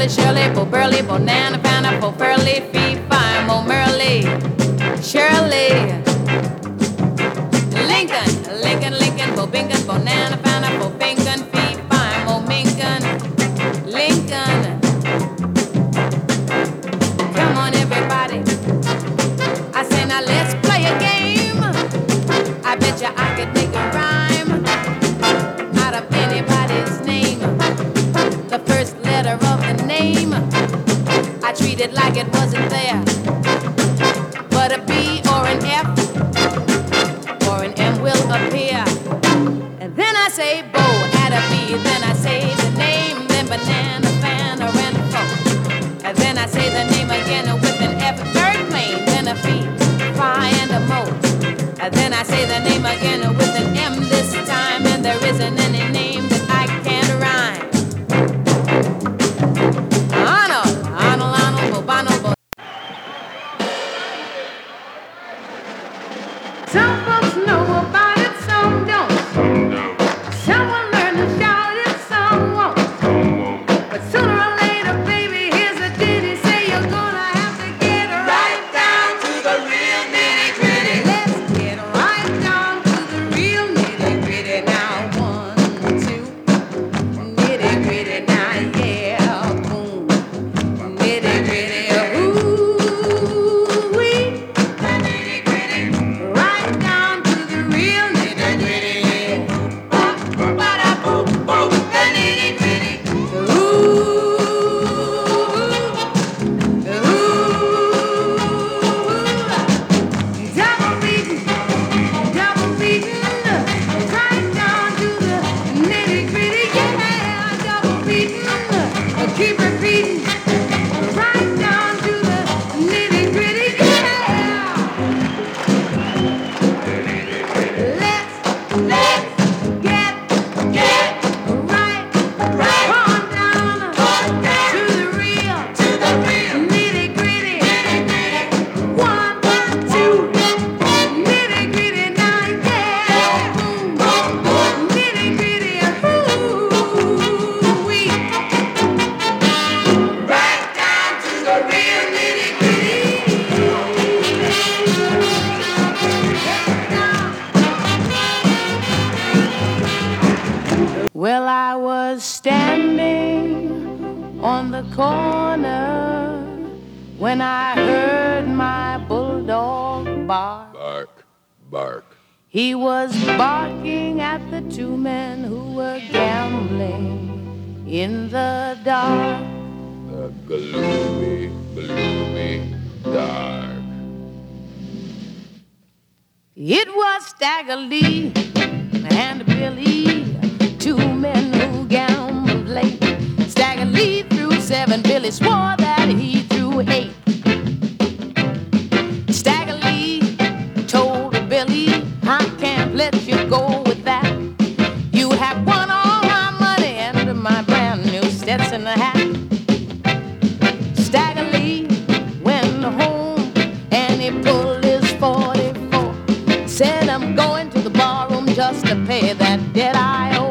Shirley, Bo Burley, Bonana, Fana, Bo Furley, Fee, Fine, Mo Merley, Shirley, Lincoln, Lincoln, Lincoln, Bo Binkin, Bonana, Fana, Bo Binkin, Fee, Fine, Mo Minkin, Lincoln. Come on, everybody. I say now let's play a game. I bet you I could make a rhyme out of anybody's name. The first letter of the name, I treat it like it wasn't there. But a B or an F or an M will appear. And then I say Bo, add a B. Then I say the name, then banana, fan, or an phone. And then I say the name again with an F, third plane, then a P, Phi, and a Mo. And then I say the name again with an M this time, and there isn't any name that I can't rhyme. Arnold, Arnold, Arnold, Bobano, Bo. Some folks know about it, some don't. Some will learn to shout it, some won't. But sooner or later, baby, here's a ditty. Say you're gonna have to get right down to the real nitty-gritty. Let's get right down to the real nitty-gritty now. 1, 2, nitty-gritty now, yeah, boom. Nitty-gritty, ooh-wee. Nitty-gritty, right down to the real nitty-gritty. Ba-da-boom, boom, the nitty-gritty. Double beating, right down to the nitty-gritty, yeah. Double beating, keep repeating, right down to the nitty-gritty, yeah. Let's get right on down to the real nitty-gritty. 1, 2, nitty-gritty now, yeah. Boom, nitty-gritty, ooh-wee. Right down to the real nitty-gritty. Well, I was standing on the corner when I heard my bulldog bark. Bark, bark. He was barking at the two men who were gambling in the dark. The gloomy, gloomy dark. It was Stagger Lee and Billy, two men who gambled late. Stagger Lee threw 7, Billy swore that he threw 8. Stagger Lee told Billy, I can't let you go with that. You have won all my money and my brand new Stetson hat. Stagger Lee went home and he pulled his 44. Said I'm going to the barroom just to pay that debt I owe.